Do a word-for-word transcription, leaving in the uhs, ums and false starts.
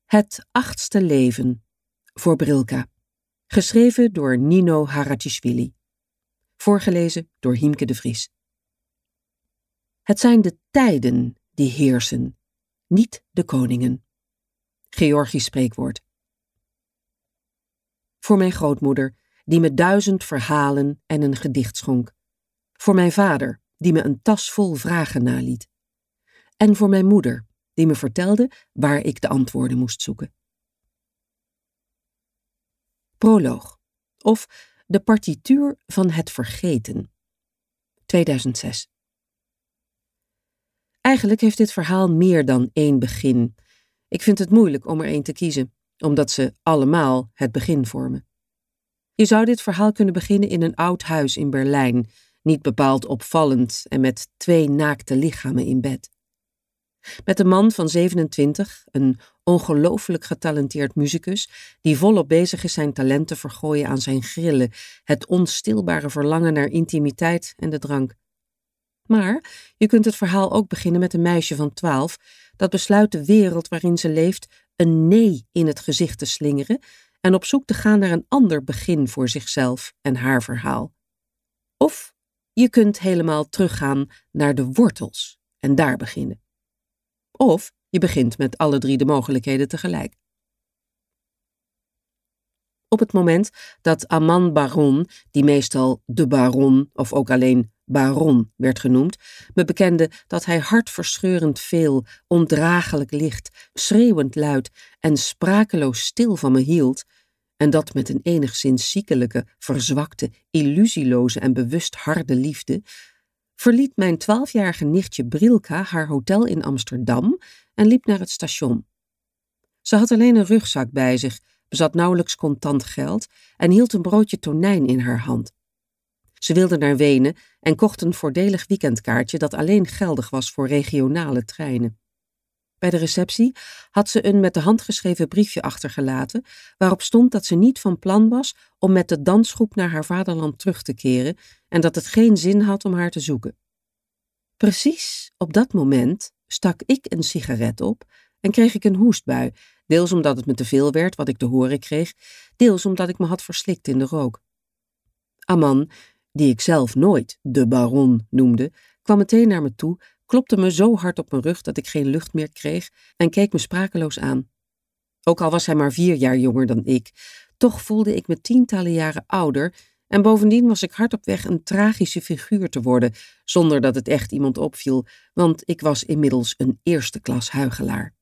Het achtste leven, voor Brilka. Geschreven door Nino Haratischvili. Voorgelezen door Hiemke de Vries. Het zijn de tijden die heersen, niet de koningen. Georgisch spreekwoord. Voor mijn grootmoeder, die me duizend verhalen en een gedicht schonk. Voor mijn vader, die me een tas vol vragen naliet. En voor mijn moeder, die me vertelde waar ik de antwoorden moest zoeken. Proloog, of de partituur van het vergeten. tweeduizend zes. Eigenlijk heeft dit verhaal meer dan één begin. Ik vind het moeilijk om er één te kiezen, omdat ze allemaal het begin vormen. Je zou dit verhaal kunnen beginnen in een oud huis in Berlijn, niet bepaald opvallend en met twee naakte lichamen in bed. Met een man van zevenentwintig, een ongelooflijk getalenteerd muzikus, die volop bezig is zijn talent te vergooien aan zijn grillen, het onstilbare verlangen naar intimiteit en de drank. Maar je kunt het verhaal ook beginnen met een meisje van twaalf, dat besluit de wereld waarin ze leeft een nee in het gezicht te slingeren en op zoek te gaan naar een ander begin voor zichzelf en haar verhaal. Of je kunt helemaal teruggaan naar de wortels en daar beginnen. Of je begint met alle drie de mogelijkheden tegelijk. Op het moment dat Aman Baron, die meestal de Baron of ook alleen Baron werd genoemd, me bekende dat hij hartverscheurend veel, ondraaglijk licht, schreeuwend luid en sprakeloos stil van me hield, en dat met een enigszins ziekelijke, verzwakte, illusieloze en bewust harde liefde, verliet mijn twaalfjarige nichtje Brilka haar hotel in Amsterdam en liep naar het station. Ze had alleen een rugzak bij zich, bezat nauwelijks contant geld en hield een broodje tonijn in haar hand. Ze wilde naar Wenen en kocht een voordelig weekendkaartje dat alleen geldig was voor regionale treinen. Bij de receptie had ze een met de hand geschreven briefje achtergelaten, waarop stond dat ze niet van plan was om met de dansgroep naar haar vaderland terug te keren en dat het geen zin had om haar te zoeken. Precies op dat moment stak ik een sigaret op en kreeg ik een hoestbui, deels omdat het me te veel werd wat ik te horen kreeg, deels omdat ik me had verslikt in de rook. Aman, die ik zelf nooit de Baron noemde, kwam meteen naar me toe, klopte me zo hard op mijn rug dat ik geen lucht meer kreeg en keek me sprakeloos aan. Ook al was hij maar vier jaar jonger dan ik, toch voelde ik me tientallen jaren ouder en bovendien was ik hard op weg een tragische figuur te worden, zonder dat het echt iemand opviel, want ik was inmiddels een eerste klas huichelaar.